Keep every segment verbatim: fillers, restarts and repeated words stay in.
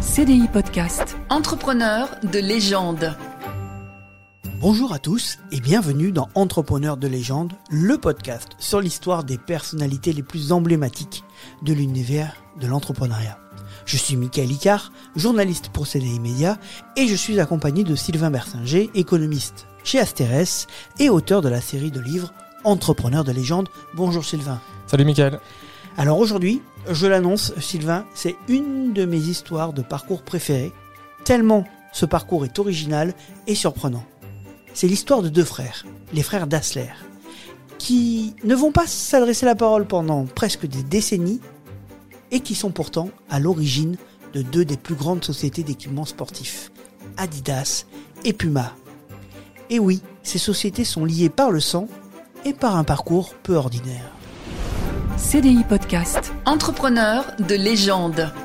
C D I Podcast. Entrepreneur de légende. Bonjour à tous et bienvenue dans Entrepreneur de légende, le podcast sur l'histoire des personnalités les plus emblématiques de l'univers de l'entrepreneuriat. Je suis Michael Icard, journaliste pour C D I Média et je suis accompagné de Sylvain Bersinger, économiste chez Asterès et auteur de la série de livres Entrepreneur de légende. Bonjour Sylvain. Salut Michael. Alors aujourd'hui, je l'annonce Sylvain, c'est une de mes histoires de parcours préférées, tellement ce parcours est original et surprenant. C'est l'histoire de deux frères, les frères Dassler, qui ne vont pas s'adresser la parole pendant presque des décennies et qui sont pourtant à l'origine de deux des plus grandes sociétés d'équipements sportifs, Adidas et Puma. Et oui, ces sociétés sont liées par le sang et par un parcours peu ordinaire. C D I Podcast. Entrepreneur de légende.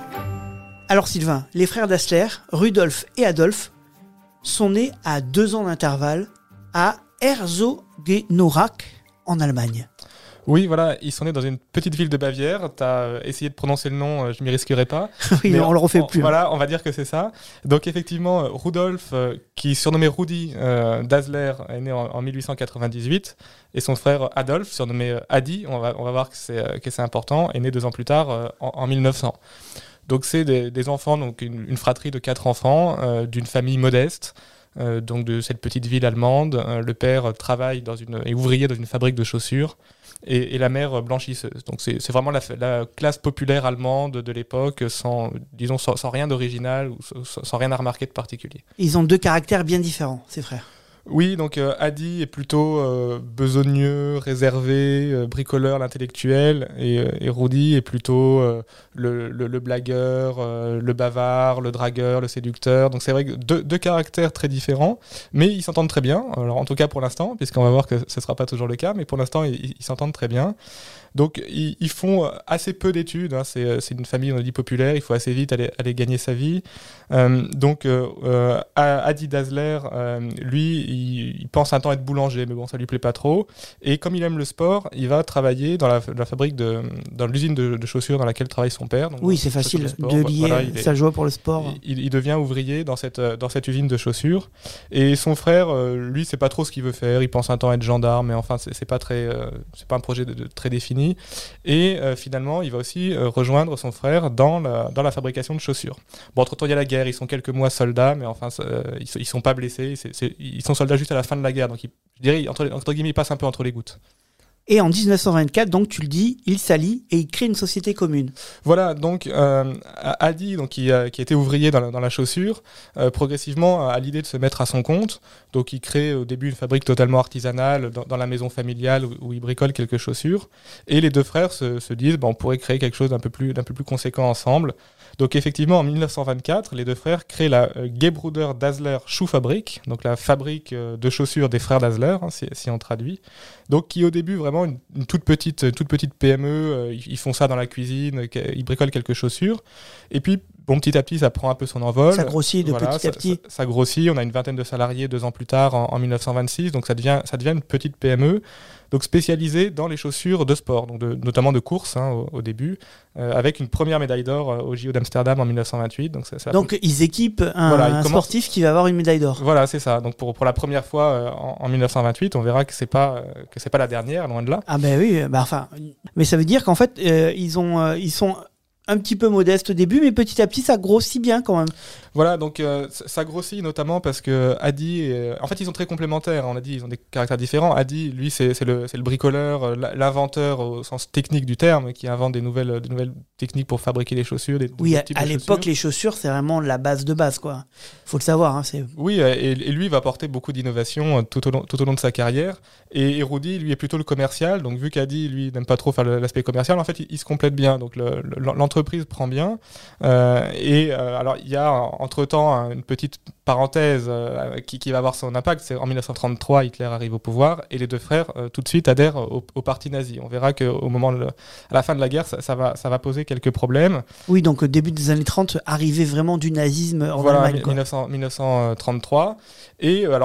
Alors Sylvain, les frères Dassler, Rudolf et Adolf, sont nés à deux ans d'intervalle à Herzogenaurach en Allemagne. Oui, voilà, ils sont nés dans une petite ville de Bavière. Tu as essayé de prononcer le nom, je m'y risquerai pas. Oui, mais on, on le refait on, plus. Voilà, on va dire que c'est ça. Donc effectivement, Rudolf, euh, qui surnommé Rudi euh, Dassler, est né en, en mille huit cent quatre-vingt-dix-huit, et son frère Adolf, surnommé euh, Adi, on va, on va voir que c'est, euh, que c'est important, est né deux ans plus tard, euh, en, en mille neuf cents. Donc c'est des, des enfants, donc une, une fratrie de quatre enfants, euh, d'une famille modeste. Euh, donc de cette petite ville allemande. Euh, le père travaille dans une, est ouvrier dans une fabrique de chaussures et, et la mère blanchisseuse. Donc c'est, c'est vraiment la, la classe populaire allemande de l'époque, sans, disons, sans, sans rien d'original ou sans, sans rien à remarquer de particulier. Ils ont deux caractères bien différents, ces frères. Oui, donc euh, Adi est plutôt euh, besogneux, réservé, euh, bricoleur, l'intellectuel, et, euh, et Rudi est plutôt euh, le, le, le blagueur, euh, le bavard, le dragueur, le séducteur. Donc c'est vrai que deux, deux caractères très différents, mais ils s'entendent très bien. Alors en tout cas pour l'instant, puisqu'on va voir que ce ne sera pas toujours le cas, mais pour l'instant ils, ils s'entendent très bien. Donc ils, ils font assez peu d'études, hein. c'est, c'est une famille, on a dit, populaire, il faut assez vite aller, aller gagner sa vie. Euh, donc euh, Adi Dassler, euh, lui, il, il pense un temps être boulanger, mais bon, ça lui plaît pas trop. Et comme il aime le sport, il va travailler dans la, la fabrique, de, dans l'usine de, de chaussures dans laquelle travaille son père. Donc, oui, c'est facile de, sport, de lier voilà, sa joie pour le sport. Il, il devient ouvrier dans cette, dans cette usine de chaussures. Et son frère, euh, lui, c'est pas trop ce qu'il veut faire. Il pense un temps être gendarme, mais enfin, c'est, c'est pas très, euh, c'est pas un projet de, de, très défini. Et euh, finalement, il va aussi euh, rejoindre son frère dans la, dans la fabrication de chaussures. Bon, entre-temps, il y a la guerre, ils sont quelques mois soldats, mais enfin, euh, ils, ils sont pas blessés, c'est, c'est, ils sont soldats juste à la fin de la guerre, donc ils, je dirais, entre, entre guillemets, ils passent un peu entre les gouttes. Et en dix-neuf cent vingt-quatre, donc tu le dis, ils s'allient et ils créent une société commune. Voilà, donc euh, Adi, donc, qui, a, qui était ouvrier dans la, dans la chaussure, euh, progressivement a l'idée de se mettre à son compte. Donc il crée au début une fabrique totalement artisanale dans, dans la maison familiale où, où il bricole quelques chaussures. Et les deux frères se, se disent, bah, on pourrait créer quelque chose d'un peu plus, d'un peu plus conséquent ensemble. Donc effectivement, en dix-neuf cent vingt-quatre, les deux frères créent la euh, Gebruder Dassler Schuhfabrik, donc la fabrique euh, de chaussures des frères Dassler, hein, si, si on traduit. Donc qui au début vraiment une, une toute petite, toute petite P M E, euh, ils, ils font ça dans la cuisine, ils bricolent quelques chaussures. Et puis bon, petit à petit, ça prend un peu son envol. Ça grossit de voilà, petit ça, à petit. Ça, ça grossit. On a une vingtaine de salariés deux ans plus tard, en, en dix-neuf cent vingt-six. Donc ça devient, ça devient une petite P M E, donc spécialisée dans les chaussures de sport, donc de, notamment de course hein, au, au début, euh, avec une première médaille d'or euh, au J O d'Amsterdam en dix-neuf cent vingt-huit. Donc, ça, ça donc fait... ils équipent un, voilà, un commencent... sportif qui va avoir une médaille d'or. Voilà, c'est ça. Donc pour, pour la première fois euh, en, en dix-neuf cent vingt-huit, on verra que c'est pas euh, que c'est pas la dernière, loin de là. Ah ben oui, bah enfin, mais ça veut dire qu'en fait euh, ils ont, euh, ils sont un petit peu modeste au début, mais petit à petit, ça grossit bien quand même. Voilà, donc euh, ça grossit notamment parce que Adi, euh, en fait, ils sont très complémentaires. On a dit, ils ont des caractères différents. Adi, lui, c'est, c'est, le, c'est le bricoleur, l'inventeur au sens technique du terme, qui invente des nouvelles, des nouvelles techniques pour fabriquer les chaussures. Des, oui, des à, à l'époque, chaussures. Les chaussures, c'est vraiment la base de base, quoi. Faut le savoir. Hein, c'est... Oui, et, et lui, il va apporter beaucoup d'innovations tout au long, tout au long de sa carrière. Et, et Rudi, lui, est plutôt le commercial. Donc, vu qu'Adi, lui, n'aime pas trop faire l'aspect commercial, en fait, il, il se complète bien. Donc, le, le, l'entreprise prend bien. Euh, et euh, alors, il y a entre-temps une petite parenthèse euh, qui, qui va avoir son impact. C'est en dix-neuf cent trente-trois, Hitler arrive au pouvoir et les deux frères euh, tout de suite adhèrent au, au parti nazi. On verra qu'au moment de, à la fin de la guerre, ça, ça, va, ça va poser quelques problèmes. Oui, donc au début des années trente, arrivée vraiment du nazisme en voilà, Allemagne. Voilà, mille neuf cents, mille neuf cent trente-trois. Et euh, alors,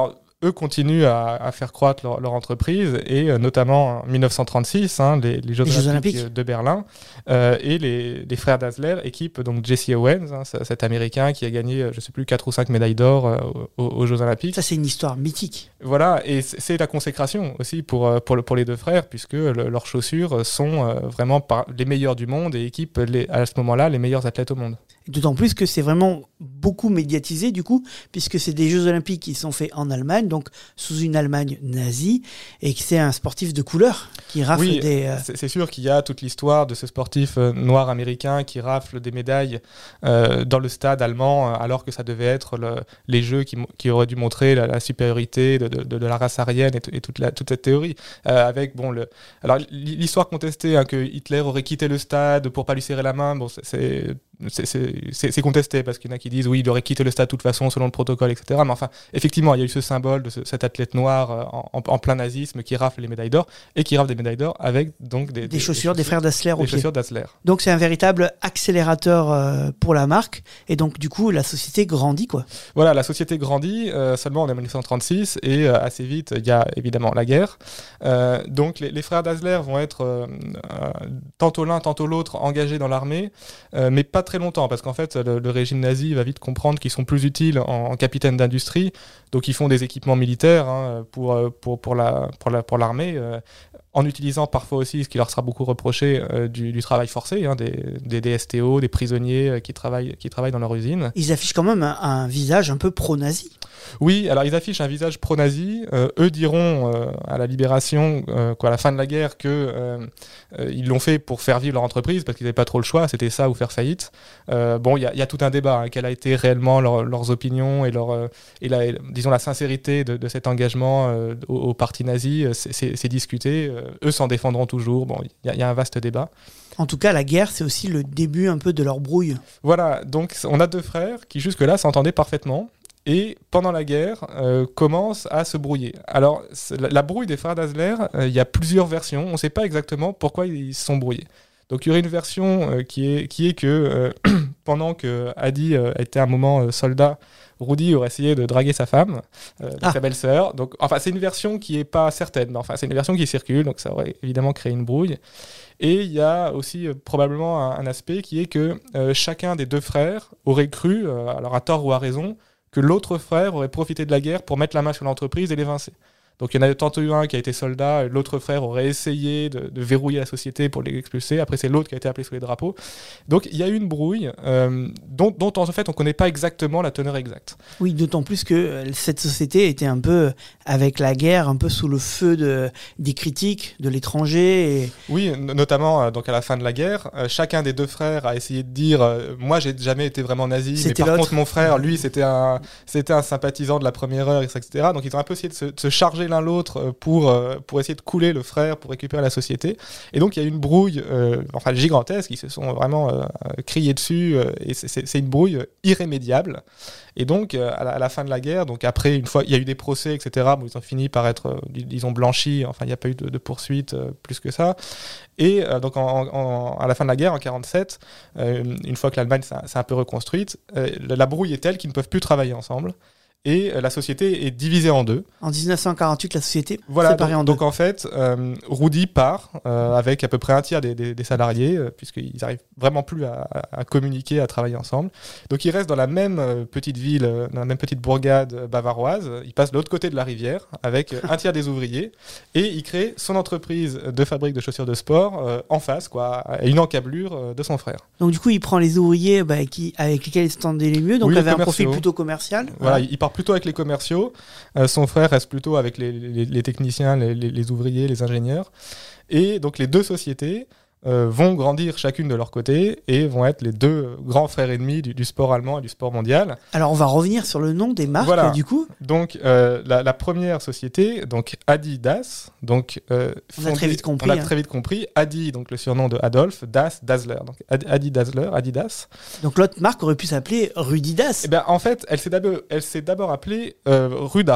eux continuent à, à faire croître leur, leur entreprise, et euh, notamment en dix-neuf cent trente-six, hein, les, les Jeux, les Jeux Olympiques, Olympiques de Berlin, euh, et les, les frères Dassler équipent donc Jesse Owens, hein, cet Américain qui a gagné, je sais plus, quatre ou cinq médailles d'or euh, aux, aux Jeux Olympiques. Ça, c'est une histoire mythique. Voilà, et c'est la consécration aussi pour, pour, le, pour les deux frères, puisque le, leurs chaussures sont euh, vraiment par les meilleures du monde et équipent les, à ce moment-là les meilleurs athlètes au monde. D'autant plus que c'est vraiment beaucoup médiatisé du coup, puisque c'est des Jeux Olympiques qui sont faits en Allemagne, donc sous une Allemagne nazie, et que c'est un sportif de couleur qui rafle oui, des... Euh... c'est sûr qu'il y a toute l'histoire de ce sportif euh, noir américain qui rafle des médailles euh, dans le stade allemand, euh, alors que ça devait être le, les Jeux qui, qui auraient dû montrer la, la supériorité de, de, de la race aryenne et, et toute, la, toute cette théorie. Euh, avec, bon, le... Alors, l'histoire contestée, hein, que Hitler aurait quitté le stade pour pas lui serrer la main, bon, c'est... C'est contesté parce qu'il y en a qui disent oui, il aurait quitté le stade de toute façon selon le protocole, et cetera. Mais enfin, effectivement, il y a eu ce symbole de ce, cet athlète noir en, en, en plein nazisme qui rafle les médailles d'or et qui rafle des médailles d'or avec donc des, des, des chaussures, des, des frères Dassler au des pied. chaussures Dassler. Donc c'est un véritable accélérateur euh, pour la marque, et donc du coup la société grandit quoi. Voilà, la société grandit. Euh, seulement on est en dix-neuf cent trente-six et euh, assez vite il y a évidemment la guerre. Euh, donc les, les frères Dassler vont être euh, euh, tantôt l'un tantôt l'autre engagés dans l'armée, euh, mais pas très longtemps parce qu'en fait le, le régime nazi va vite comprendre qu'ils sont plus utiles en, en capitaine d'industrie, donc ils font des équipements militaires hein, pour, pour, pour la, pour la, pour l'armée, euh, en utilisant parfois aussi, ce qui leur sera beaucoup reproché, euh, du, du travail forcé, hein, des, des, des S T O, des prisonniers euh, qui, travaillent, qui travaillent dans leur usine. Ils affichent quand même un, un visage un peu pro-nazi. Oui, alors ils affichent un visage pro-nazi. Euh, eux diront euh, à la Libération, euh, quoi, à la fin de la guerre, qu'ils euh, euh, l'ont fait pour faire vivre leur entreprise parce qu'ils n'avaient pas trop le choix, c'était ça ou faire faillite. Euh, bon, il y, y a tout un débat, hein, quelle a été réellement leur, leurs opinions et, leur, euh, et la, disons, la sincérité de, de cet engagement euh, au, au parti nazi, c'est discuté. Euh, eux s'en défendront toujours. Bon, il y, y a un vaste débat. En tout cas, la guerre, c'est aussi le début un peu de leur brouille. Voilà, donc on a deux frères qui jusque-là s'entendaient parfaitement. Et pendant la guerre, euh, commence à se brouiller. Alors, la, la brouille des frères Dassler, euh, il y a plusieurs versions. On ne sait pas exactement pourquoi ils se sont brouillés. Donc, il y aurait une version euh, qui, est, qui est que euh, pendant que Adi euh, était un moment euh, soldat, Rudy aurait essayé de draguer sa femme, euh, donc ah. sa belle-sœur. Donc, enfin, c'est une version qui n'est pas certaine, mais enfin, c'est une version qui circule, donc ça aurait évidemment créé une brouille. Et il y a aussi euh, probablement un, un aspect qui est que euh, chacun des deux frères aurait cru, euh, alors à tort ou à raison, que l'autre frère aurait profité de la guerre pour mettre la main sur l'entreprise et l'évincer. Donc il y en a tantôt eu un qui a été soldat, l'autre frère aurait essayé de, de verrouiller la société pour l'expulser, après c'est l'autre qui a été appelé sous les drapeaux. Donc il y a eu une brouille euh, dont, dont en fait on ne connaît pas exactement la teneur exacte. Oui, d'autant plus que cette société était un peu, avec la guerre, un peu sous le feu de, des critiques de l'étranger. Et... Oui, notamment euh, donc à la fin de la guerre, euh, chacun des deux frères a essayé de dire euh, moi j'ai jamais été vraiment nazi, mais par contre mon frère, lui, c'était un, c'était un sympathisant de la première heure, et cetera. Donc ils ont un peu essayé de se, de se charger l'un l'autre pour, euh, pour essayer de couler le frère pour récupérer la société. Et donc il y a eu une brouille euh, enfin gigantesque, ils se sont vraiment euh, criés dessus euh, et c'est une brouille irrémédiable. Et donc euh, à, la, à la fin de la guerre, donc après une fois il y a eu des procès, et cetera. Bon, ils ont fini par être euh, disons blanchis, enfin il n'y a pas eu de, de poursuite euh, plus que ça. Et euh, donc en, en, à la fin de la guerre en quarante-sept, euh, une fois que l'Allemagne s'est un peu reconstruite, euh, la brouille est telle qu'ils ne peuvent plus travailler ensemble. Et euh, la société est divisée en deux. En dix neuf cent quarante-huit, la société voilà, séparée donc, en deux. Donc en fait, euh, Rudy part euh, avec à peu près un tiers des, des, des salariés, euh, puisqu'ils n'arrivent vraiment plus à, à communiquer, à travailler ensemble. Donc il reste dans la même euh, petite ville, euh, dans la même petite bourgade euh, bavaroise. Il passe de l'autre côté de la rivière avec euh, un tiers des ouvriers. Et il crée son entreprise de fabrique de chaussures de sport euh, en face, quoi, à une encablure euh, de son frère. Donc du coup, il prend les ouvriers bah, qui, avec lesquels il se tendait les mieux, donc oui, il avait un profil plutôt commercial. Voilà, ouais. Il part plutôt avec les commerciaux, euh, son frère reste plutôt avec les, les, les techniciens, les, les, les ouvriers, les ingénieurs. Et donc les deux sociétés euh, vont grandir chacune de leur côté et vont être les deux grands frères ennemis du, du sport allemand et du sport mondial. Alors on va revenir sur le nom des marques, voilà. Du coup. Donc euh, la, la première société, donc Adi-Das, donc euh, on a très vite compris. On a hein. très vite compris. Adi, donc le surnom de Adolphe, Das, Dassler. Donc Adi Dassler, Adidas. Donc l'autre marque aurait pu s'appeler Rudy Das. Eh ben en fait, elle s'est d'abord, elle s'est d'abord appelée euh, Ruda.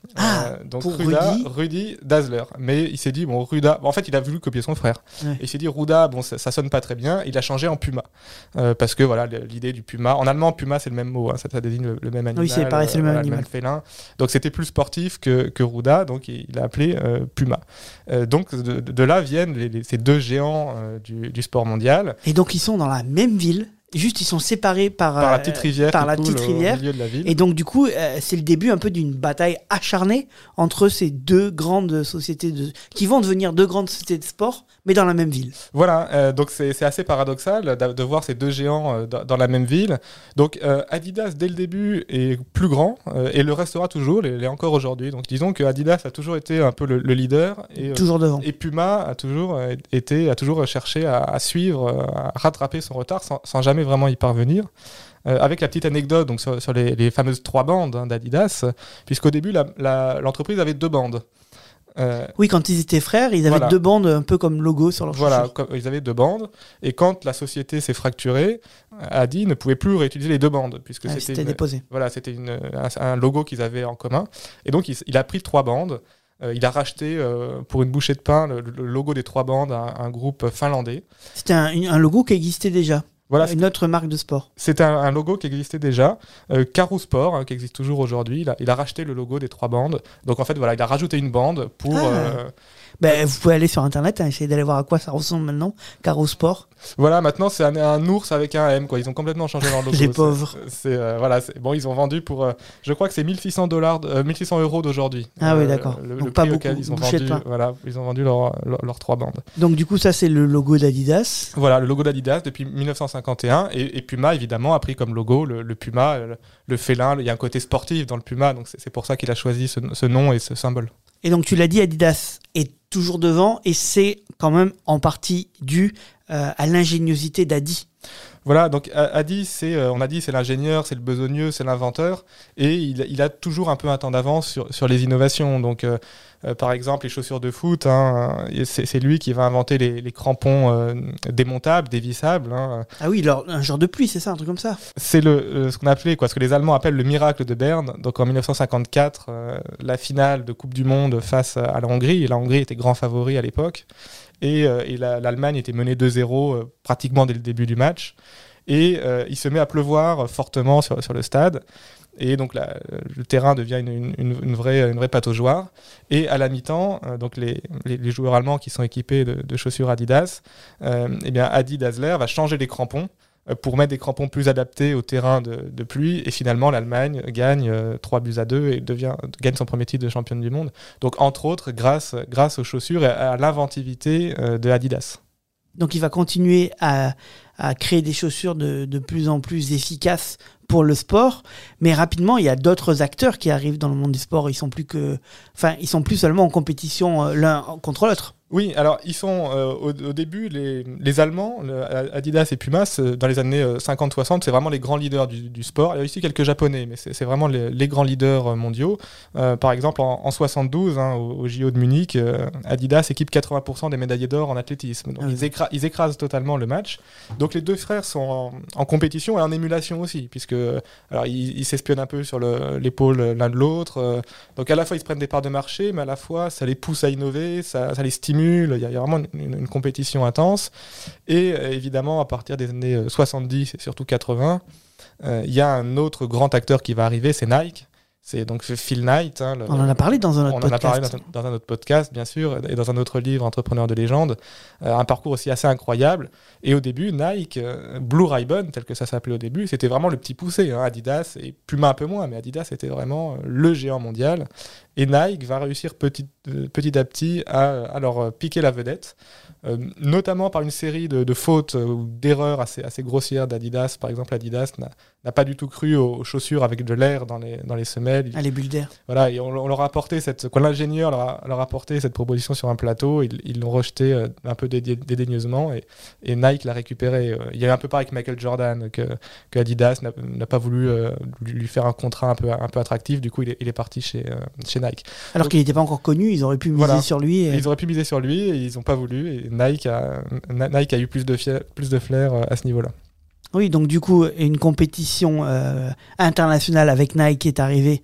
Ah, euh, donc pour Ruda, Rudy. Rudy Dassler. Mais il s'est dit, bon, Ruda, bon, en fait, il a voulu copier son frère. Ouais. Et il s'est dit, Ruda, bon, ça, ça sonne pas très bien. Il a changé en Puma. Euh, parce que voilà, l'idée du Puma. En allemand, Puma, c'est le même mot. Hein, ça, ça désigne le, le même animal. Oui, c'est pareil, c'est le même voilà, animal. Le même félin. Donc c'était plus sportif que, que Ruda. Donc il, il a appelé euh, Puma. Euh, donc de, de là viennent les, les, ces deux géants euh, du, du sport mondial. Et donc ils sont dans la même ville. Juste, ils sont séparés par, par la euh, petite rivière, par qui la coule petite rivière. au milieu de la ville. Et donc, du coup, euh, c'est le début un peu d'une bataille acharnée entre ces deux grandes sociétés de... qui vont devenir deux grandes sociétés de sport, mais dans la même ville. Voilà, euh, donc c'est, c'est assez paradoxal de, de voir ces deux géants euh, dans, dans la même ville. Donc euh, Adidas, dès le début, est plus grand euh, et le restera toujours, et l'est encore aujourd'hui. Donc disons que Adidas a toujours été un peu le, le leader. Et, toujours devant. Et Puma a toujours euh, été, a toujours cherché à, à suivre, à rattraper son retard sans, sans jamais vraiment y parvenir. Euh, avec la petite anecdote donc, sur, sur les, les fameuses trois bandes hein, d'Adidas, puisqu'au début, la, la, l'entreprise avait deux bandes. Euh, oui, quand ils étaient frères, ils avaient voilà. deux bandes un peu comme logo sur leur Voilà, chaussure. comme, ils avaient deux bandes. Et quand la société s'est fracturée, Adi ne pouvait plus réutiliser les deux bandes, puisque Ah, c'était, c'était une, déposé. Voilà, c'était une, un, un logo qu'ils avaient en commun. Et donc, il, il a pris trois bandes. Euh, il a racheté euh, pour une bouchée de pain le, le logo des trois bandes à un, un groupe finlandais. C'était un, un logo qui existait déjà. Voilà, une autre marque de sport. C'était un, un logo qui existait déjà, euh, Karoo Sport, hein, qui existe toujours aujourd'hui. Il a, il a racheté le logo des trois bandes. Donc en fait, voilà, il a rajouté une bande pour... Ah. Euh, ben, vous pouvez aller sur Internet, hein, essayer d'aller voir à quoi ça ressemble maintenant, Karoo Sport. Voilà, maintenant c'est un, un ours avec un M, quoi. Ils ont complètement changé leur logo. Les pauvres. C'est, c'est, euh, voilà, c'est, bon, ils ont vendu pour, euh, je crois que c'est mille six cents dollars, euh, mille six cents euros d'aujourd'hui. Ah oui, euh, d'accord. Le, Donc le pas prix beaucoup. auquel ils ont Bouchée vendu, de pain. voilà, ils ont vendu leurs leur, leur trois bandes. Donc du coup, ça c'est le logo d'Adidas. Voilà, le logo d'Adidas depuis dix-neuf cent cinquante et un. Et, et Puma, évidemment, a pris comme logo le, le Puma, le, le félin. Il y a un côté sportif dans le Puma, donc c'est, c'est pour ça qu'il a choisi ce, ce nom et ce symbole. Et donc tu l'as dit, Adidas est toujours devant et c'est quand même en partie dû euh, à l'ingéniosité d'Adi. Voilà, donc Adi, c'est, euh, on a dit, c'est l'ingénieur, c'est le besogneux, c'est l'inventeur, et il, il a toujours un peu un temps d'avance sur, sur les innovations. Donc, euh, euh, par exemple, les chaussures de foot, hein, c'est, c'est lui qui va inventer les, les crampons euh, démontables, dévissables. Hein. Ah oui, alors, un genre de pluie, c'est ça, un truc comme ça. C'est le, euh, ce qu'on appelait, quoi, ce que les Allemands appellent le miracle de Berne. Donc, en dix-neuf cent cinquante-quatre, euh, la finale de Coupe du Monde face à la Hongrie, et la Hongrie était grand favori à l'époque. Et, euh, et la, l'Allemagne était menée deux zéro euh, pratiquement dès le début du match. Et euh, il se met à pleuvoir fortement sur, sur le stade. Et donc la, le terrain devient une, une, une, vraie, une vraie pataugeoire. Et à la mi-temps, euh, donc les, les, les joueurs allemands qui sont équipés de, de chaussures Adidas, euh, eh bien Adi Dassler va changer les crampons pour mettre des crampons plus adaptés au terrain de, de pluie. Et finalement, l'Allemagne gagne euh, trois buts à deux et devient, gagne son premier titre de championne du monde. Donc, entre autres, grâce, grâce aux chaussures et à l'inventivité euh, de Adidas. Donc, il va continuer à, à créer des chaussures de, de plus en plus efficaces pour le sport. Mais rapidement, il y a d'autres acteurs qui arrivent dans le monde du sport. Ils sont plus que, enfin, ils sont plus seulement en compétition euh, l'un contre l'autre. Oui, alors ils sont euh, au, au début, les, les Allemands, le, Adidas et Puma, dans les années cinquante soixante, c'est vraiment les grands leaders du, du sport. Il y a aussi quelques Japonais, mais c'est, c'est vraiment les, les grands leaders mondiaux. Euh, par exemple, en, en soixante-douze, hein, au, au J O de Munich, euh, Adidas équipe quatre-vingts pour cent des médaillés d'or en athlétisme. Donc ah oui. ils, écra- ils écrasent totalement le match. Donc les deux frères sont en, en compétition et en émulation aussi, puisque alors, ils, ils s'espionnent un peu sur le, l'épaule l'un de l'autre. Euh, donc à la fois, ils se prennent des parts de marché, mais à la fois, ça les pousse à innover, ça, ça les stimule. Il y a vraiment une, une compétition intense. Et euh, évidemment, à partir des années soixante-dix et surtout quatre-vingts, euh, il y a un autre grand acteur qui va arriver, c'est Nike. C'est donc Phil Knight. Hein, le, on en a parlé dans un autre on podcast. On en a parlé dans, dans un autre podcast, bien sûr, et dans un autre livre, Entrepreneur de légende. Euh, un parcours aussi assez incroyable. Et au début, Nike, euh, Blue Ribbon, tel que ça s'appelait au début, c'était vraiment le petit poussé. Hein, Adidas, et Puma un peu moins, mais Adidas était vraiment le géant mondial. Et Nike va réussir petit, euh, petit à petit à, à leur piquer la vedette, euh, notamment par une série de, de fautes ou euh, d'erreurs assez, assez grossières d'Adidas. Par exemple, Adidas n'a, n'a pas du tout cru aux, aux chaussures avec de l'air dans les, dans les semelles. Ah, les bulles d'air. Voilà, et on, on leur a apporté cette, quand l'ingénieur leur a, leur a apporté cette proposition sur un plateau, ils, ils l'ont rejeté euh, un peu dédé, dédaigneusement et, et Nike l'a récupéré. Euh, il y a un peu pareil avec Michael Jordan, que, que Adidas n'a, n'a pas voulu euh, lui faire un contrat un peu, un peu attractif, du coup il est, il est parti chez, euh, chez Nike. Alors Donc, qu'il n'était pas encore connu, ils auraient pu miser voilà. sur lui. Et... Ils auraient pu miser sur lui et ils n'ont pas voulu. Et Nike a, Nike a eu plus de, fier, plus de flair à ce niveau-là. Oui, donc du coup, une compétition euh, internationale avec Nike est arrivée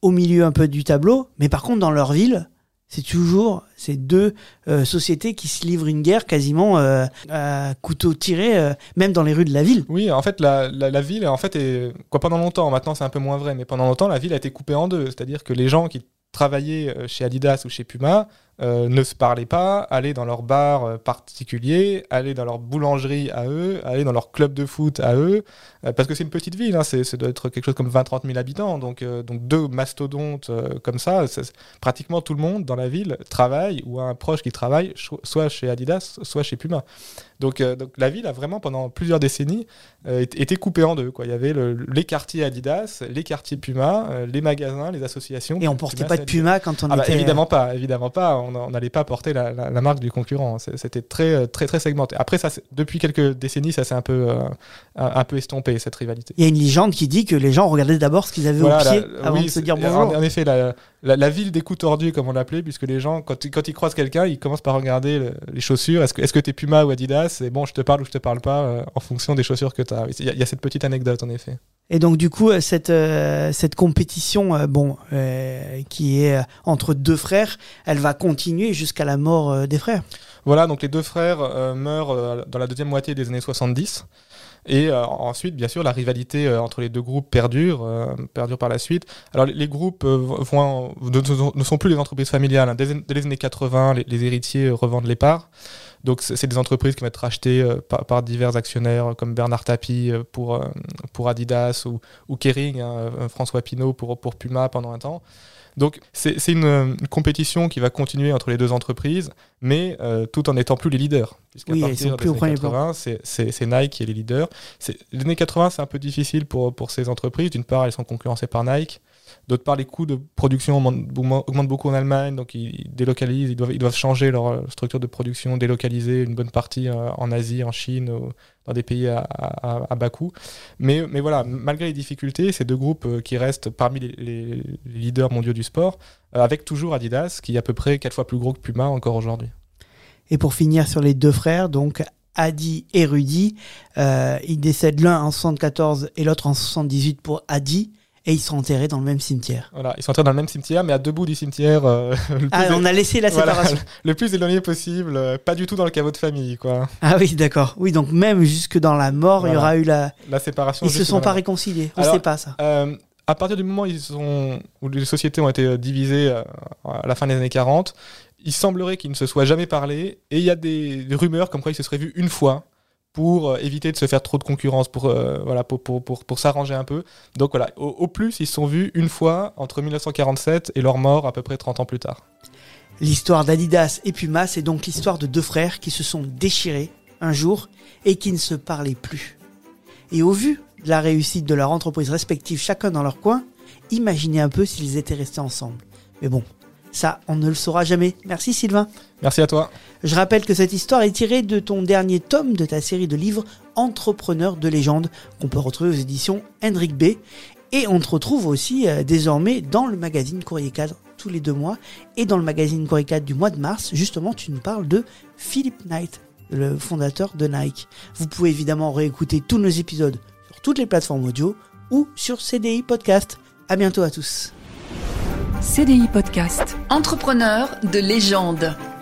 au milieu un peu du tableau, mais par contre dans leur ville, c'est toujours ces deux euh, sociétés qui se livrent une guerre quasiment euh, à couteau tiré, euh, même dans les rues de la ville. Oui, en fait, la, la, la ville, en fait, est, quoi, pendant longtemps, maintenant c'est un peu moins vrai, mais pendant longtemps, la ville a été coupée en deux. C'est-à-dire que les gens qui travaillaient chez Adidas ou chez Puma euh, ne se parlaient pas, allaient dans leur bar euh, particulier, allaient dans leur boulangerie à eux, allaient dans leur club de foot à eux, euh, parce que c'est une petite ville, hein, c'est, ça doit être quelque chose comme vingt à trente mille habitants, donc, euh, donc deux mastodontes euh, comme ça, c'est, pratiquement tout le monde dans la ville travaille ou a un proche qui travaille soit chez Adidas, soit chez Puma. Donc, euh, donc la ville a vraiment pendant plusieurs décennies euh, été coupée en deux, quoi. Il y avait le, les quartiers Adidas, les quartiers Puma, euh, les magasins, les associations. Et on portait pas de Puma quand on ah était... Bah, évidemment pas, évidemment pas. On n'allait pas porter la, la, la marque du concurrent. C'était très, très, très segmenté. Après, ça, depuis quelques décennies, ça s'est un peu, euh, un, un peu estompé, cette rivalité. Il y a une légende qui dit que les gens regardaient d'abord ce qu'ils avaient voilà, au pied la, avant oui, de se dire bonjour. En, en effet, la, la, la ville des coups tordus, comme on l'appelait, puisque les gens, quand, quand ils croisent quelqu'un, ils commencent par regarder le, les chaussures. Est-ce que, est-ce que t'es Puma ou Adidas? Et bon, je te parle ou je te parle pas, euh, en fonction des chaussures que t'as. Il y, a, il y a cette petite anecdote, en effet. Et donc du coup, cette, euh, cette compétition euh, bon, euh, qui est entre deux frères, elle va continuer jusqu'à la mort euh, des frères. Voilà, donc les deux frères euh, meurent euh, dans la deuxième moitié des années soixante-dix. Et euh, ensuite, bien sûr, la rivalité euh, entre les deux groupes perdure, euh, perdure par la suite. Alors les, les groupes euh, vont, ne, ne sont plus les entreprises familiales. Hein. Dès, dès les années quatre-vingts, les, les héritiers revendent les parts. Donc c'est, c'est des entreprises qui vont être rachetées euh, par, par divers actionnaires comme Bernard Tapie euh, pour, euh, pour Adidas ou, ou Kering, hein, François Pinault pour, pour Puma pendant un temps. Donc c'est, c'est une, une compétition qui va continuer entre les deux entreprises, mais euh, tout en n'étant plus les leaders. Puisqu'à oui, partir des années quatre-vingts, c'est, c'est, c'est Nike qui est les leaders. C'est, les années quatre-vingts, c'est un peu difficile pour, pour ces entreprises. D'une part, elles sont concurrencées par Nike. D'autre part, les coûts de production augmentent beaucoup en Allemagne, donc ils délocalisent, ils doivent, ils doivent changer leur structure de production, délocaliser une bonne partie en Asie, en Chine, dans des pays à, à, à bas coût. Mais, mais voilà, malgré les difficultés, ces deux groupes qui restent parmi les, les leaders mondiaux du sport, avec toujours Adidas, qui est à peu près quatre fois plus gros que Puma encore aujourd'hui. Et pour finir sur les deux frères, donc Adi et Rudy, euh, ils décèdent l'un en soixante-quatorze et l'autre en soixante-dix-huit pour Adi. Et ils sont enterrés dans le même cimetière. Voilà, ils sont enterrés dans le même cimetière, mais à deux bouts du cimetière. Euh, le ah, on a laissé la séparation. Voilà, le plus éloigné possible, euh, pas du tout dans le caveau de famille, quoi. Ah oui, d'accord. Oui, donc même jusque dans la mort, voilà. Il y aura eu la, la séparation. Ils se sont pas mort. réconciliés. On ne sait pas ça. Euh, à partir du moment où, ils sont... où les sociétés ont été divisées euh, à la fin des années quarante, il semblerait qu'ils ne se soient jamais parlé, et il y a des, des rumeurs comme quoi ils se seraient vus une fois, pour euh, éviter de se faire trop de concurrence, pour, euh, voilà, pour, pour, pour, pour s'arranger un peu. Donc voilà, au, au plus, ils se sont vus une fois entre mille neuf cent quarante-sept et leur mort à peu près trente ans plus tard. L'histoire d'Adidas et Puma, c'est donc l'histoire de deux frères qui se sont déchirés un jour et qui ne se parlaient plus. Et au vu de la réussite de leur entreprise respective, chacun dans leur coin, imaginez un peu s'ils étaient restés ensemble. Mais bon, ça, on ne le saura jamais. Merci Sylvain. Merci à toi. Je rappelle que cette histoire est tirée de ton dernier tome de ta série de livres Entrepreneurs de légende, qu'on peut retrouver aux éditions Hendrik B. Et on te retrouve aussi euh, désormais dans le magazine Courrier Cadre tous les deux mois. Et dans le magazine Courrier Cadre du mois de mars, justement, tu nous parles de Philip Knight, le fondateur de Nike. Vous pouvez évidemment réécouter tous nos épisodes sur toutes les plateformes audio ou sur C D I Podcast. À bientôt à tous. C D I Podcast. Entrepreneurs de légende.